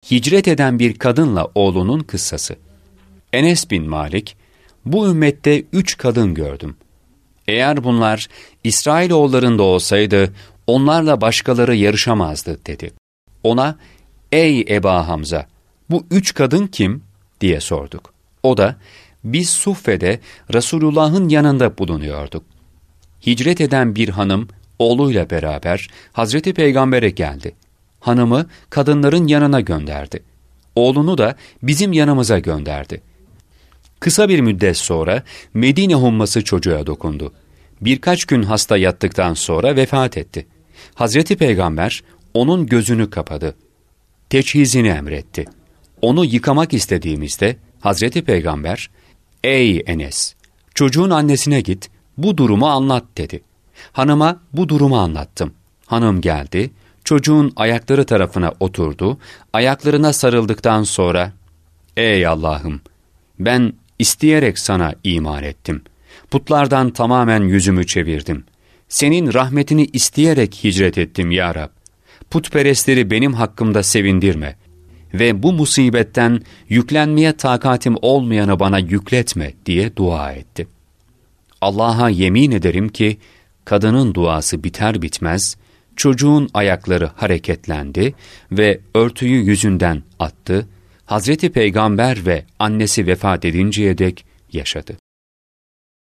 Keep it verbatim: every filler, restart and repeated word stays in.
hicret eden bir kadınla oğlunun kıssası. Enes bin Malik, bu ümmette üç kadın gördüm. Eğer bunlar İsrailoğullarında olsaydı, onlarla başkaları yarışamazdı dedi. Ona, ey Eba Hamza, bu üç kadın kim? diye sorduk. O da, biz Suffe'de Resulullah'ın yanında bulunuyorduk. Hicret eden bir hanım, oğluyla beraber Hazreti Peygamber'e geldi. Hanımı kadınların yanına gönderdi. Oğlunu da bizim yanımıza gönderdi. Kısa bir müddet sonra Medine humması çocuğa dokundu. Birkaç gün hasta yattıktan sonra vefat etti. Hazreti Peygamber onun gözünü kapadı. Teçhizini emretti. Onu yıkamak istediğimizde Hazreti Peygamber, ''Ey Enes, çocuğun annesine git, bu durumu anlat.'' dedi. Hanıma bu durumu anlattım. Hanım geldi, çocuğun ayakları tarafına oturdu, ayaklarına sarıldıktan sonra, ''Ey Allah'ım, ben isteyerek sana iman ettim. Putlardan tamamen yüzümü çevirdim. Senin rahmetini isteyerek hicret ettim ya Rab. Putperestleri benim hakkımda sevindirme ve bu musibetten yüklenmeye takatim olmayanı bana yükletme diye dua etti. Allah'a yemin ederim ki kadının duası biter bitmez çocuğun ayakları hareketlendi ve örtüyü yüzünden attı. Hazreti Peygamber ve annesi vefat edinceye dek yaşadı.